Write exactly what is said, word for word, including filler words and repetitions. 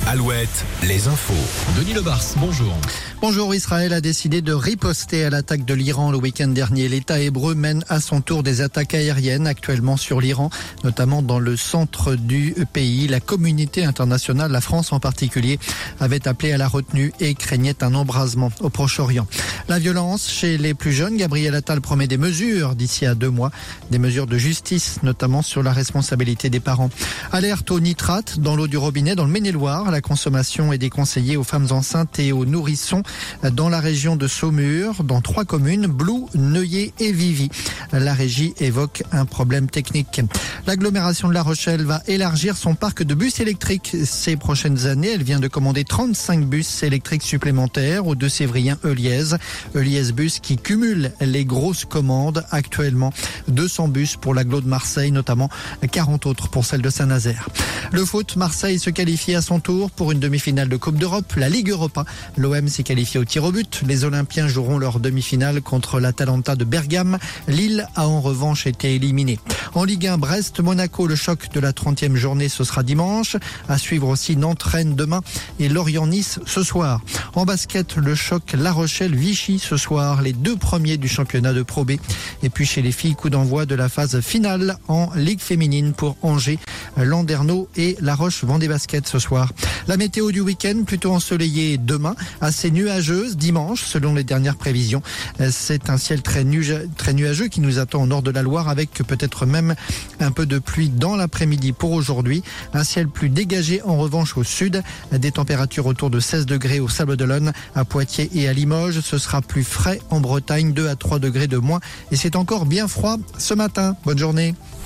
Alouette, les infos. Denis Lebars, bonjour. Bonjour. Israël a décidé de riposter à l'attaque de l'Iran le week-end dernier. L'État hébreu mène à son tour des attaques aériennes actuellement sur l'Iran, notamment dans le centre du pays. La communauté internationale, la France en particulier, avait appelé à la retenue et craignait un embrasement au Proche-Orient. La violence chez les plus jeunes, Gabriel Attal promet des mesures d'ici à deux mois, des mesures de justice, notamment sur la responsabilité des parents. Alerte aux nitrates dans l'eau du robinet dans le Maine-et-Loire. La consommation est déconseillée aux femmes enceintes et aux nourrissons dans la région de Saumur, dans trois communes, Blou, Neuilly et Vivy. La régie évoque un problème technique. L'agglomération de La Rochelle va élargir son parc de bus électriques ces prochaines années. Elle vient de commander trente-cinq bus électriques supplémentaires au deux Sévrien Euliez. Euliez Bus qui cumule les grosses commandes actuellement. deux cents bus pour l'agglo de Marseille, notamment quarante autres pour celle de Saint-Nazaire. Le foot, Marseille se qualifie à son tour pour une demi-finale de Coupe d'Europe, la Ligue Europa. L'O M s'est qualifié au tir au but. Les Olympiens joueront leur demi-finale contre l'Atalanta de Bergame. Lille a en revanche été éliminée. En Ligue un, Brest-Monaco, le choc de la trentième journée, ce sera dimanche. À suivre aussi Nantes-Rennes demain et Lorient-Nice ce soir. En basket, le choc La Rochelle-Vichy ce soir, les deux premiers du championnat de Pro B. Et puis chez les filles, coup d'envoi de la phase finale en Ligue féminine pour Angers, Landerneau et La Roche-Vendée Basket ce soir. La météo du week-end, plutôt ensoleillée demain, assez nuageuse dimanche selon les dernières prévisions. C'est un ciel très, nu- très nuageux qui nous attend au nord de la Loire avec peut-être même un peu de pluie dans l'après-midi pour aujourd'hui. Un ciel plus dégagé en revanche au sud. Des températures autour de seize degrés au Sable d'Olonne, à Poitiers et à Limoges. Ce sera plus frais en Bretagne, deux à trois degrés de moins. Et c'est encore bien froid ce matin. Bonne journée.